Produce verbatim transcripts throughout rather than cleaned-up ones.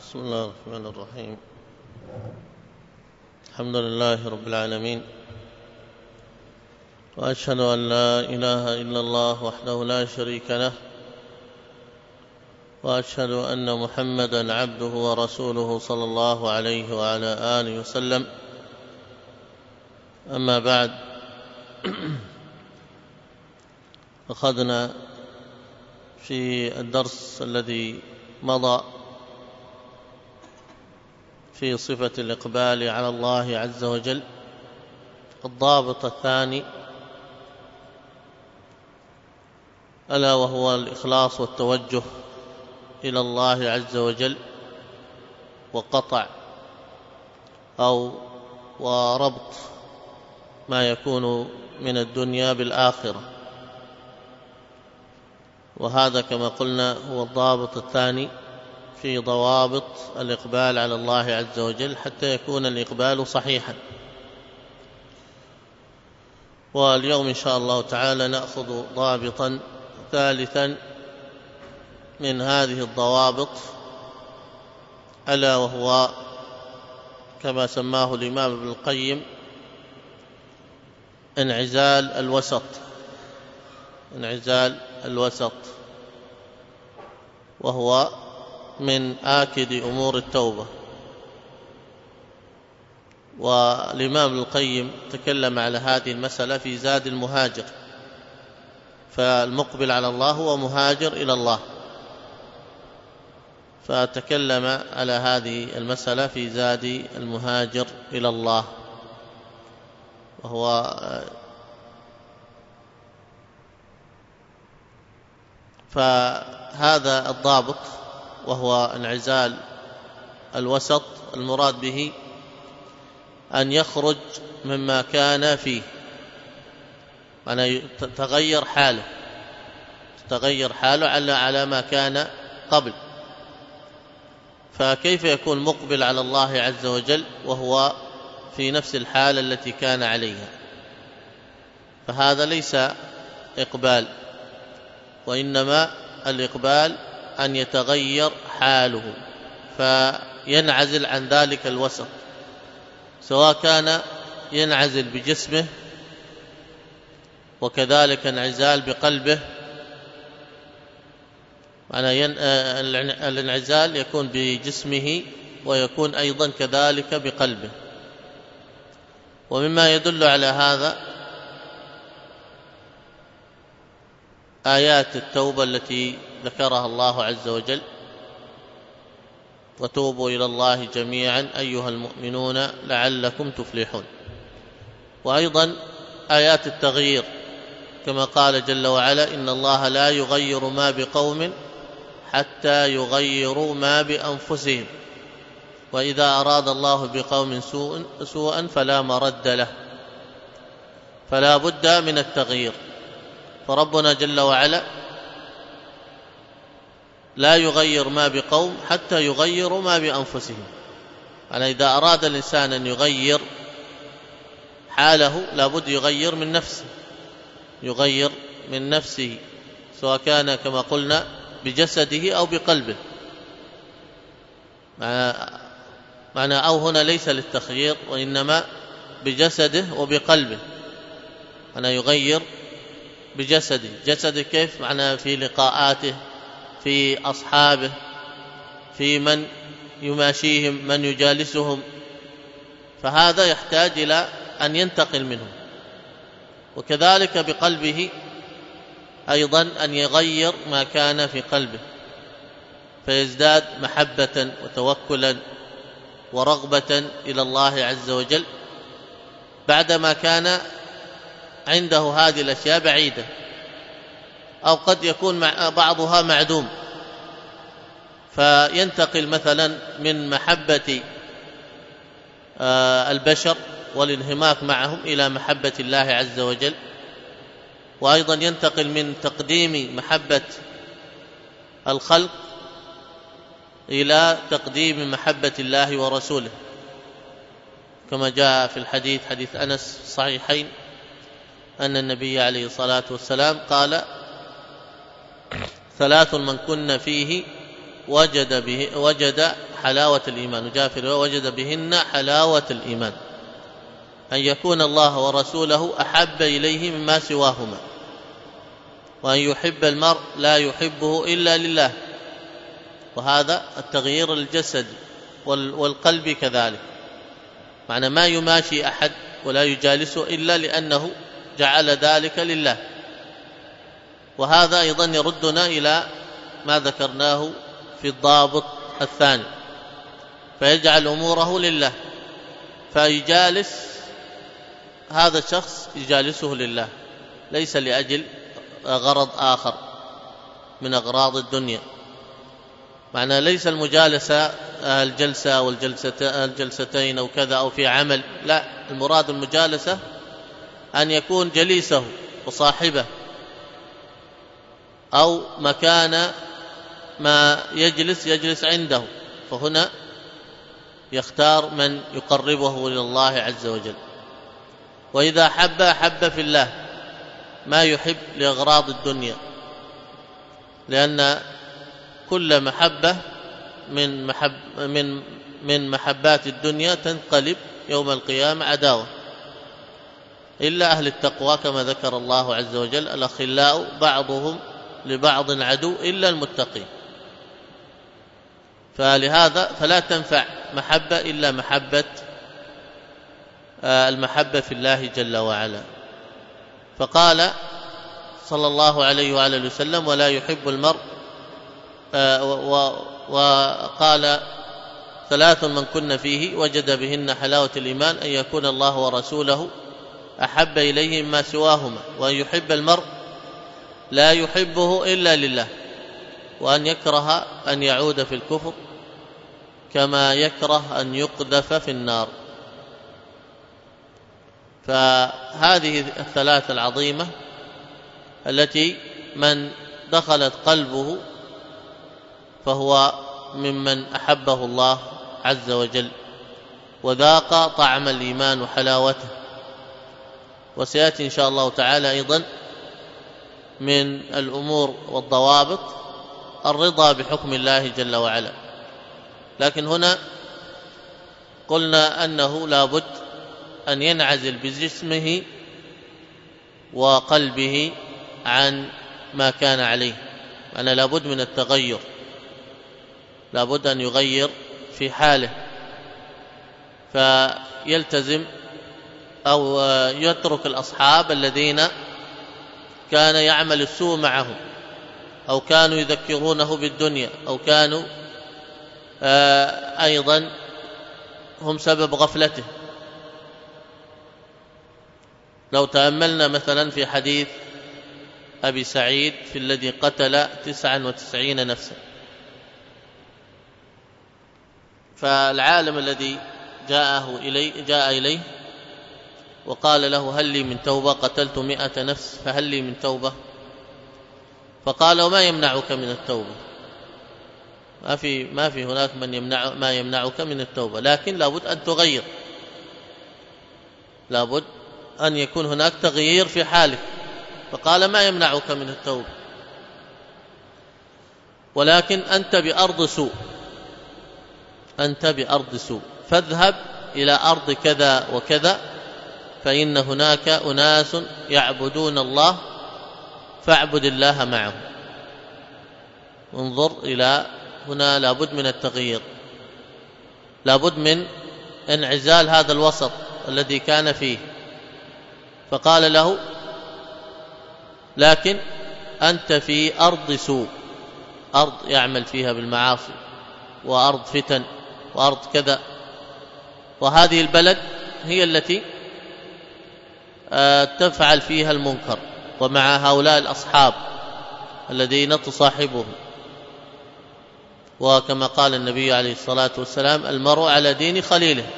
بسم الله الرحمن الرحيم. الحمد لله رب العالمين، وأشهد أن لا إله إلا الله وحده لا شريك له، وأشهد أن محمدًا عبده ورسوله صلى الله عليه وعلى آله وسلم. أما بعد، أخذنا في الدرس الذي مضى في صفة الإقبال على الله عز وجل الضابط الثاني، ألا وهو الإخلاص والتوجه إلى الله عز وجل، وقطع أو وربط ما يكون من الدنيا بالآخرة، وهذا كما قلنا هو الضابط الثاني في ضوابط الإقبال على الله عز وجل حتى يكون الإقبال صحيحا. واليوم إن شاء الله تعالى نأخذ ضابطا ثالثا من هذه الضوابط، ألا وهو كما سماه الإمام ابن القيم انعزال الوسط. انعزال الوسط وهو من آكد أمور التوبة. والإمام ابن القيم تكلم على هذه المسألة في زاد المهاجر، فالمقبل على الله هو مهاجر إلى الله، فتكلم على هذه المسألة في زاد المهاجر إلى الله، وهو فهذا الضابط وهو انعزال الوسط المراد به أن يخرج مما كان فيه، يعني تغير حاله تغير حاله على على ما كان قبل. فكيف يكون مقبل على الله عز وجل وهو في نفس الحالة التي كان عليها؟ فهذا ليس إقبال، وإنما الإقبال أن يتغير حاله فينعزل عن ذلك الوسط، سواء كان ينعزل بجسمه وكذلك انعزال بقلبه. معنى الانعزال يكون بجسمه ويكون أيضا كذلك بقلبه. ومما يدل على هذا آيات التوبة التي ذكرها الله عز وجل: وتوبوا إلى الله جميعا أيها المؤمنون لعلكم تفلحون. وأيضا آيات التغيير كما قال جل وعلا: إن الله لا يغير ما بقوم حتى يغيروا ما بأنفسهم، وإذا أراد الله بقوم سوء سوءا فلا مرد له. فلا بد من التغيير. فربنا جل وعلا لا يغير ما بقوم حتى يغيروا ما بأنفسهم. يعني إذا أراد الإنسان أن يغير حاله لابد يغير من نفسه يغير من نفسه سواء كان كما قلنا بجسده أو بقلبه. معنى أو هنا ليس للتخيير، وإنما بجسده وبقلبه. أنا يغير بجسده. جسده كيف؟ معنى في لقاءاته، في أصحابه، في من يماشيهم، من يجالسهم، فهذا يحتاج إلى أن ينتقل منهم. وكذلك بقلبه أيضا أن يغير ما كان في قلبه فيزداد محبة وتوكلا ورغبة إلى الله عز وجل بعدما كان عنده هذه الأشياء بعيدة، أو قد يكون بعضها معدوم، فينتقل مثلا من محبة البشر والانهماك معهم إلى محبة الله عز وجل. وأيضا ينتقل من تقديم محبة الخلق إلى تقديم محبة الله ورسوله، كما جاء في الحديث حديث أنس الصحيحين أن النبي عليه الصلاة والسلام قال: ثلاث من كن فيه وجد, به وجد حلاوة الإيمان، وجاء في الرواية وجد بهن حلاوة الإيمان، أن يكون الله ورسوله أحب إليه مما سواهما، وأن يحب المرء لا يحبه إلا لله. وهذا التغيير الجسد والقلب كذلك، معنى ما يماشي أحد ولا يجالسه إلا لأنه جعل ذلك لله. وهذا أيضا يردنا إلى ما ذكرناه في الضابط الثاني، فيجعل أموره لله، فيجالس هذا الشخص يجالسه لله ليس لأجل غرض آخر من أغراض الدنيا. معنى ليس المجالسة الجلسة أو الجلستين أو كذا أو في عمل، لا، المراد المجالسة أن يكون جليسه وصاحبه أو مكان ما يجلس يجلس عنده، فهنا يختار من يقربه إلى الله عز وجل. وإذا حب حب في الله ما يحب لأغراض الدنيا، لأن كل محبة من محب من من محبات الدنيا تنقلب يوم القيامة عداوة، إلا أهل التقوى كما ذكر الله عز وجل: الأخلاء بعضهم لبعض عدو إلا المتقين. فلهذا فلا تنفع محبة إلا محبة المحبة في الله جل وعلا. فقال صلى الله عليه وعلى اله وسلم: ولا يحب المرء، وقال: ثلاث من كن فيه وجد بهن حلاوة الإيمان، أن يكون الله ورسوله أحب إليه مما سواهما، وأن يحب المرء لا يحبه إلا لله، وأن يكره أن يعود في الكفر كما يكره أن يقذف في النار. فهذه الثلاث العظيمة التي من دخلت قلبه فهو ممن أحبه الله عز وجل وذاق طعم الإيمان وحلاوته. وسيأتي إن شاء الله تعالى أيضا من الأمور والضوابط الرضا بحكم الله جل وعلا، لكن هنا قلنا أنه لا بد أن ينعزل بجسمه وقلبه عن ما كان عليه، أنا لا بد من التغير، لا بد أن يغير في حاله، فيلتزم أو يترك الأصحاب الذين كان يعمل السوء معهم، أو كانوا يذكرونه بالدنيا، أو كانوا أيضا هم سبب غفلته. لو تأملنا مثلا في حديث أبي سعيد في الذي قتل تسعا وتسعين نفسا، فالعالم الذي جاءه إليه جاء إليه وقال له: هل لي من توبة؟ قتلت مئة نفس فهل لي من توبة؟ فقال: وما يمنعك من التوبة؟ ما في ما في هناك من يمنع ما يمنعك من التوبة، لكن لابد أن تغير، لابد أن يكون هناك تغيير في حالك. فقال: ما يمنعك من التوبة؟ ولكن أنت بأرض سوء، أنت بأرض سوء، فاذهب إلى أرض كذا وكذا، فإن هناك أناس يعبدون الله فاعبد الله معهم. انظر إلى هنا، لابد من التغيير، لابد من انعزال هذا الوسط الذي كان فيه. فقال له: لكن أنت في أرض سوء، أرض يعمل فيها بالمعاصي، وأرض فتن، وأرض كذا، وهذه البلد هي التي تفعل فيها المنكر، ومع هؤلاء الأصحاب الذين تصاحبهم. وكما قال النبي عليه الصلاة والسلام: المرء على دين خليله،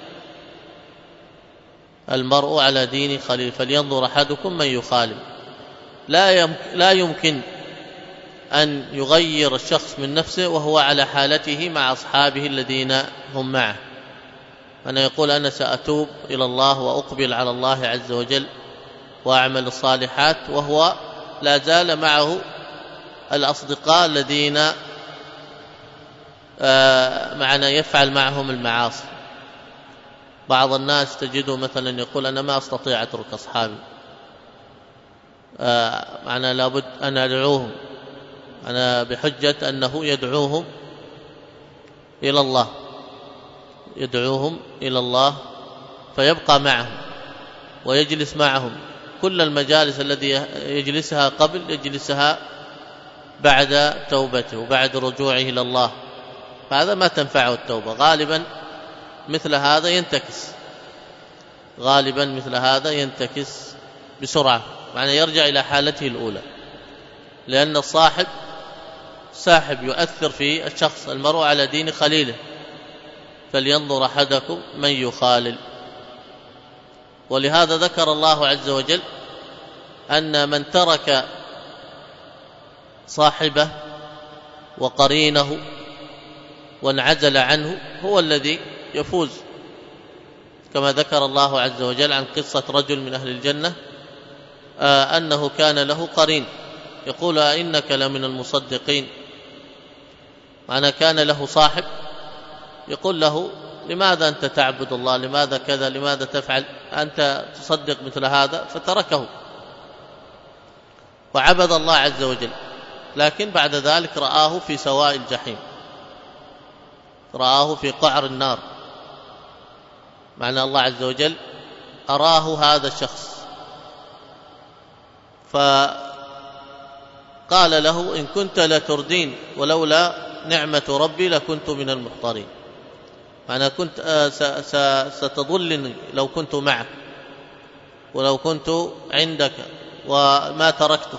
المرء على دين خليله، فلينظر أحدكم من يخالف. لا يمكن أن يغير الشخص من نفسه وهو على حالته مع أصحابه الذين هم معه. أنا يقول: أنا سأتوب إلى الله وأقبل على الله عز وجل وأعمل الصالحات، وهو لا زال معه الأصدقاء الذين معنا يفعل معهم المعاصي. بعض الناس تجده مثلا يقول أنا ما أستطيع أترك أصحابي، معنا لابد أن أدعوهم، أنا بحجة أنه يدعوهم إلى الله، يدعوهم إلى الله فيبقى معهم ويجلس معهم كل المجالس التي يجلسها قبل يجلسها بعد توبته وبعد رجوعه إلى الله، فهذا ما تنفعه التوبة. غالبا مثل هذا ينتكس، غالبا مثل هذا ينتكس بسرعة، معنى يرجع إلى حالته الأولى، لأن الصاحب ساحب يؤثر في الشخص. المرء على دين خليله، فلينظر أحدكم من يخالل. ولهذا ذكر الله عز وجل أن من ترك صاحبه وقرينه وانعزل عنه هو الذي يفوز، كما ذكر الله عز وجل عن قصة رجل من أهل الجنة آه أنه كان له قرين يقول إنك لمن المصدقين، معناه كان له صاحب يقول له لماذا أنت تعبد الله، لماذا كذا، لماذا تفعل، أنت تصدق مثل هذا، فتركه وعبد الله عز وجل. لكن بعد ذلك رآه في سواء الجحيم، رآه في قعر النار، معنى الله عز وجل أراه هذا الشخص، فقال له إن كنت لتردين ولولا نعمة ربي لكنت من المحضرين، معنى كنت ستضلني لو كنت معك ولو كنت عندك وما تركتك.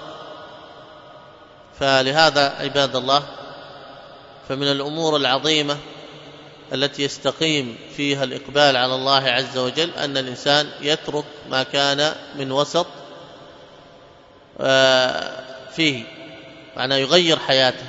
فلهذا عباد الله، فمن الأمور العظيمة التي يستقيم فيها الإقبال على الله عز وجل أن الإنسان يترك ما كان من وسط فيه، معنى يغير حياته،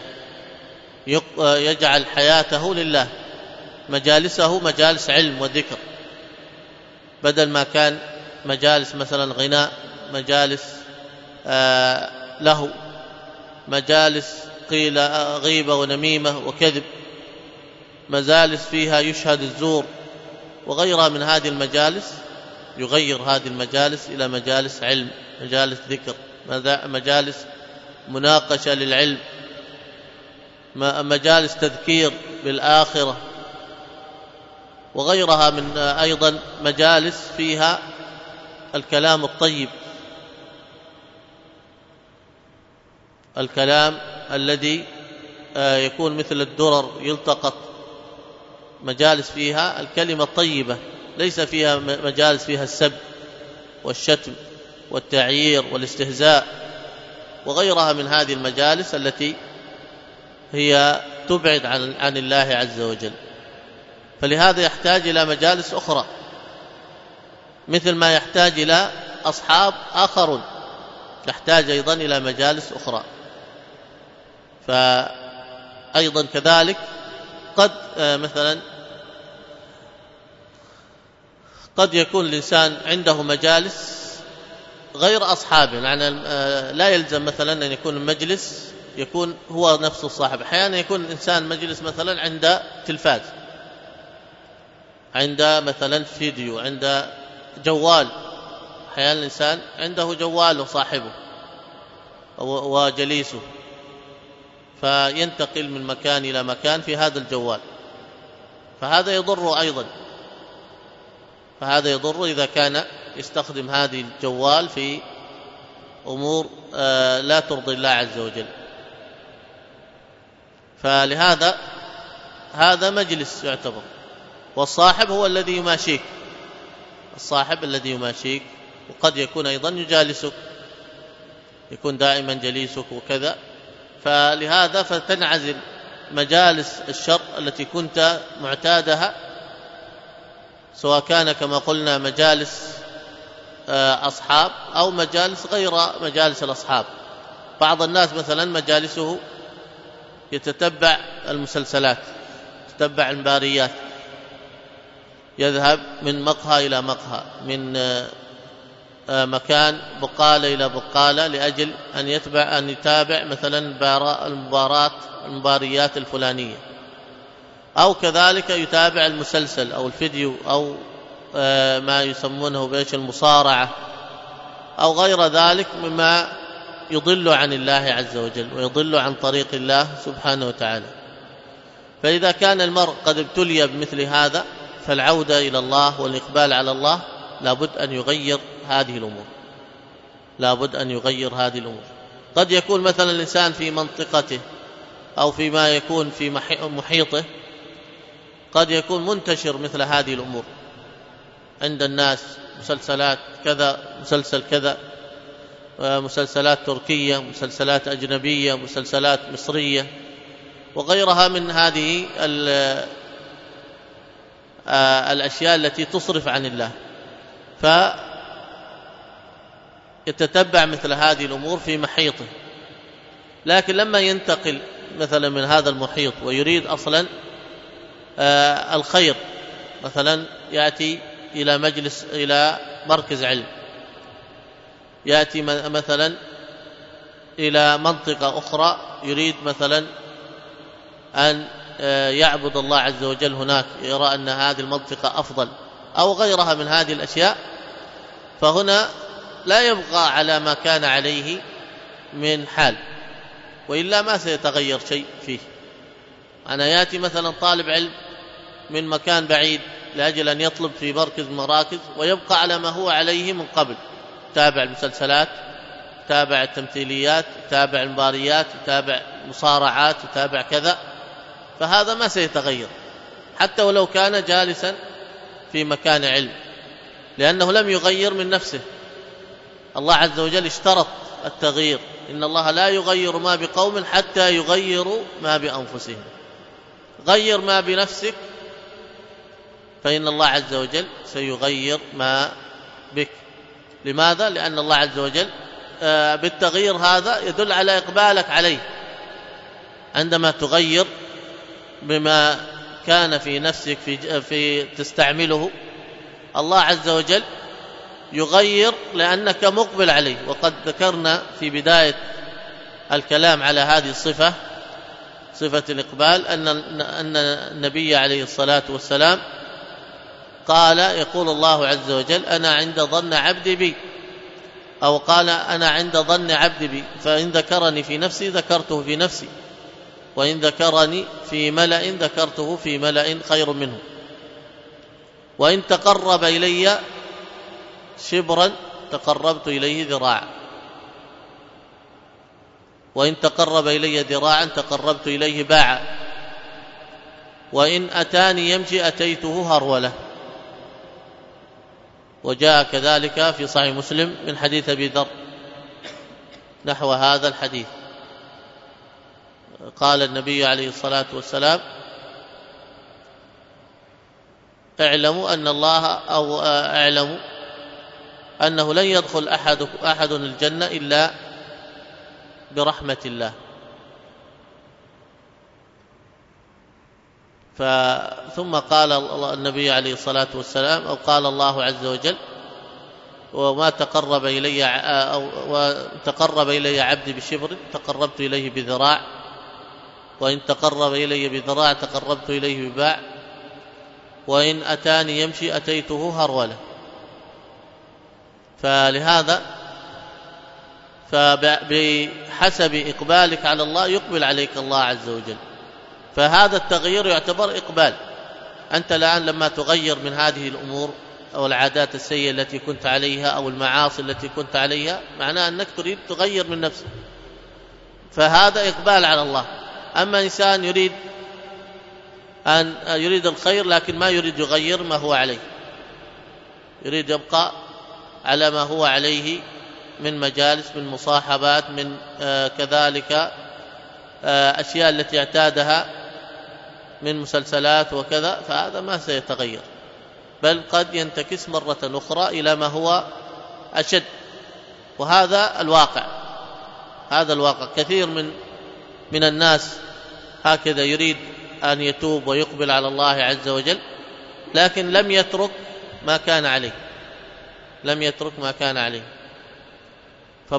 يجعل حياته لله، مجالسه مجالس علم وذكر، بدل ما كان مجالس مثلا غناء، مجالس له، مجالس قيل غيبة ونميمة وكذب، مجالس فيها يشهد الزور وغيرها من هذه المجالس، يغير هذه المجالس إلى مجالس علم، مجالس ذكر، مجالس مناقشة للعلم، مجالس تذكير بالآخرة، وغيرها من أيضا مجالس فيها الكلام الطيب، الكلام الذي يكون مثل الدرر يلتقط، مجالس فيها الكلمة الطيبة، ليس فيها مجالس فيها السب والشتم والتعيير والاستهزاء وغيرها من هذه المجالس التي هي تبعد عن عن الله عز وجل. فلهذا يحتاج إلى مجالس أخرى، مثل ما يحتاج إلى أصحاب آخرون، يحتاج أيضا إلى مجالس أخرى. فأيضا كذلك قد مثلا قد يكون الإنسان عنده مجالس غير أصحابه، يعني لا يلزم مثلا أن يكون المجلس يكون هو نفسه الصاحب. أحيانا يكون الإنسان مجلس مثلا عند تلفاز، عند مثلا فيديو، عند جوال، أحيانا الإنسان عنده جوال وصاحبه وجليسه، فينتقل من مكان إلى مكان في هذا الجوال، فهذا يضر أيضا، فهذا يضر إذا كان يستخدم هذه الجوال في أمور لا ترضي الله عز وجل. فلهذا هذا مجلس يعتبر، والصاحب هو الذي يماشيك، الصاحب الذي يماشيك، وقد يكون أيضا يجالسك، يكون دائما جليسك وكذا. فلهذا فتنعزل مجالس الشر التي كنت معتادها، سواء كان كما قلنا مجالس أصحاب أو مجالس غير مجالس الأصحاب. بعض الناس مثلا مجالسه يتتبع المسلسلات، يتتبع المباريات، يذهب من مقهى إلى مقهى، من مكان بقالة إلى بقالة لأجل أن يتبع، أن يتابع مثلا المباراة المباريات الفلانية. أو كذلك يتابع المسلسل أو الفيديو أو ما يسمونه بإيش المصارعة أو غير ذلك مما يضل عن الله عز وجل ويضل عن طريق الله سبحانه وتعالى. فإذا كان المرء قد ابتلي بمثل هذا فالعودة إلى الله والإقبال على الله لابد أن يغير هذه الأمور، لابد أن يغير هذه الأمور. قد يكون مثلا الإنسان في منطقته أو فيما يكون في محيطه قد يكون منتشر مثل هذه الأمور عند الناس، مسلسلات كذا، مسلسل كذا، مسلسلات تركية، مسلسلات أجنبية، مسلسلات مصرية وغيرها من هذه الأشياء التي تصرف عن الله، فيتتبع مثل هذه الأمور في محيطه. لكن لما ينتقل مثلا من هذا المحيط ويريد أصلا الخير، مثلا يأتي إلى مجلس، إلى مركز علم، يأتي مثلا إلى منطقة أخرى يريد مثلا أن يعبد الله عز وجل هناك، يرى أن هذه المنطقة أفضل أو غيرها من هذه الأشياء، فهنا لا يبقى على ما كان عليه من حال، وإلا ما سيتغير شيء فيه. أنا يأتي مثلا طالب علم من مكان بعيد لأجل أن يطلب في مركز مراكز ويبقى على ما هو عليه من قبل، تابع المسلسلات، تابع التمثيليات، تابع المباريات، تابع مصارعات، تابع كذا، فهذا ما سيتغير حتى ولو كان جالسا في مكان علم، لأنه لم يغير من نفسه. الله عز وجل اشترط التغيير، إن الله لا يغير ما بقوم حتى يغيروا ما بأنفسهم. غير ما بنفسك فإن الله عز وجل سيغير ما بك. لماذا؟ لأن الله عز وجل بالتغيير هذا يدل على إقبالك عليه. عندما تغير بما كان في نفسك في, في تستعمله، الله عز وجل يغير لأنك مقبل عليه. وقد ذكرنا في بداية الكلام على هذه الصفة، صفة الإقبال، أن أن النبي عليه الصلاة والسلام قال، يقول الله عز وجل: أنا عند ظن عبدي بي، أو قال: أنا عند ظن عبدي بي، فإن ذكرني في نفسي ذكرته في نفسي، وإن ذكرني في ملأ ذكرته في ملأ خير منه، وإن تقرب إلي شبرا تقربت إليه ذراعا، وإن تقرب إلي ذراعا تقربت إليه باعا، وإن أتاني يمشي أتيته هرولة. وجاء كذلك في صحيح مسلم من حديث أبي ذر نحو هذا الحديث، قال النبي عليه الصلاة والسلام: اعلموا أن الله أو اعلموا أنه لن يدخل أحد أحد الجنة إلا برحمة الله. ثم قال النبي عليه الصلاة والسلام، أو قال الله عز وجل: وما تقرب إلي أو وتقرب إلي عبدي بشبر تقربت إليه بذراع، وإن تقرب إلي بذراع تقربت إليه بباع، وإن أتاني يمشي أتيته هرولة. فلهذا فبحسب إقبالك على الله يقبل عليك الله عز وجل، فهذا التغيير يعتبر إقبال. أنت الآن لما تغير من هذه الأمور أو العادات السيئة التي كنت عليها أو المعاصي التي كنت عليها، معناه أنك تريد تغير من نفسك، فهذا إقبال على الله. أما إنسان يريد أن يريد الخير لكن ما يريد يغير ما هو عليه، يريد يبقى على ما هو عليه من مجالس، من مصاحبات، من آه كذلك آه أشياء التي اعتادها من مسلسلات وكذا، فهذا ما سيتغير، بل قد ينتكس مرة أخرى إلى ما هو أشد. وهذا الواقع، هذا الواقع. كثير من من الناس هكذا يريد أن يتوب ويقبل على الله عز وجل، لكن لم يترك ما كان عليه، لم يترك ما كان عليه،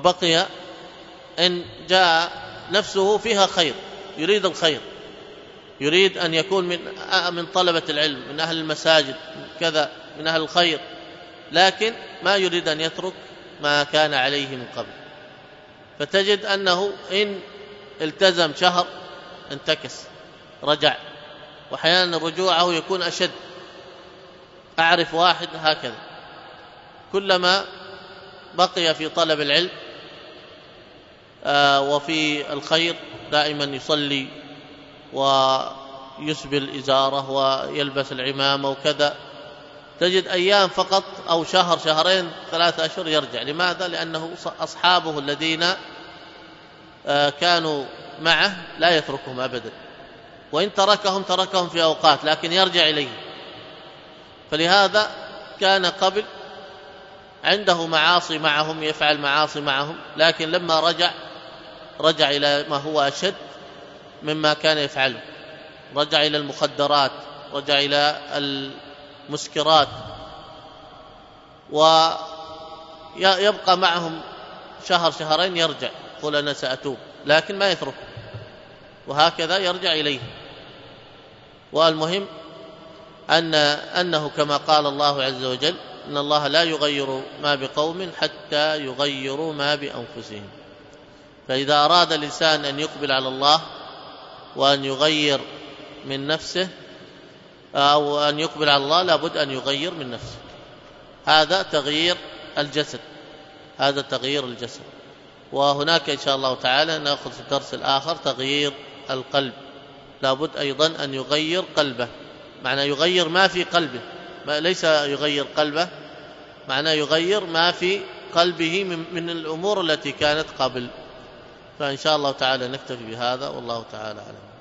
فبقي إن جاء نفسه فيها خير، يريد الخير، يريد أن يكون من من طلبة العلم، من أهل المساجد، كذا، من أهل الخير، لكن ما يريد أن يترك ما كان عليه من قبل. فتجد أنه إن التزم شهر انتكس، رجع، وأحيانا رجوعه يكون أشد. أعرف واحد هكذا، كلما بقي في طلب العلم وفي الخير دائما يصلي ويسبل إزاره ويلبس العمامة وكذا، تجد أيام فقط أو شهر شهرين ثلاثة أشهر يرجع. لماذا؟ لأنه أصحابه الذين كانوا معه لا يتركهم أبدا، وإن تركهم تركهم في أوقات، لكن يرجع إليه. فلهذا كان قبل عنده معاصي معهم، يفعل معاصي معهم، لكن لما رجع رجع إلى ما هو أشد مما كان يفعله، رجع إلى المخدرات، رجع إلى المسكرات، ويبقى معهم شهر شهرين يرجع يقول أنا سأتوب، لكن ما يترك، وهكذا يرجع إليه. والمهم أن أنه كما قال الله عز وجل إن الله لا يغير ما بقوم حتى يغيروا ما بأنفسهم. فإذا أراد الإنسان أن يقبل على الله وأن يغير من نفسه أو أن يقبل على الله لابد أن يغير من نفسه. هذا تغيير الجسد، هذا تغيير الجسد. وهناك إن شاء الله تعالى نأخذ في الدرس الآخر تغيير القلب، لابد أيضا أن يغير قلبه، معنى يغير ما في قلبه، ما ليس يغير قلبه، معنى يغير ما في قلبه من, من الأمور التي كانت قبل. فإن شاء الله تعالى نكتفي بهذا، والله تعالى أعلم.